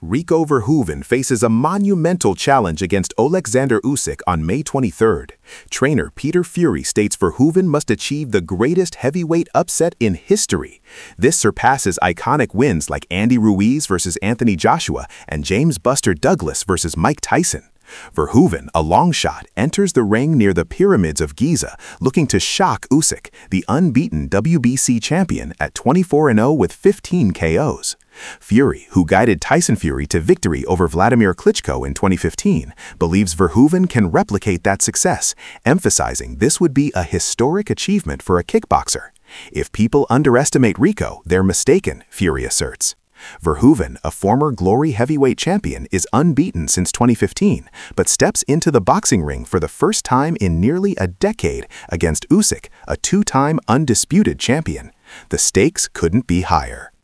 Rico Verhoeven faces a monumental challenge against Alexander Usyk on May 23rd. Trainer Peter Fury states Verhoeven must achieve the greatest heavyweight upset in history. This surpasses iconic wins like Andy Ruiz versus Anthony Joshua and James Buster Douglas versus Mike Tyson. Verhoeven, a long shot, enters the ring near the Pyramids of Giza, looking to shock Usyk, the unbeaten WBC champion, at 24-0 with 15 KOs. Fury, who guided Tyson Fury to victory over Vladimir Klitschko in 2015, believes Verhoeven can replicate that success, emphasizing this would be a historic achievement for a kickboxer. If people underestimate Rico, they're mistaken, Fury asserts. Verhoeven, a former Glory heavyweight champion, is unbeaten since 2015, but steps into the boxing ring for the first time in nearly a decade against Usyk, a two-time undisputed champion. The stakes couldn't be higher.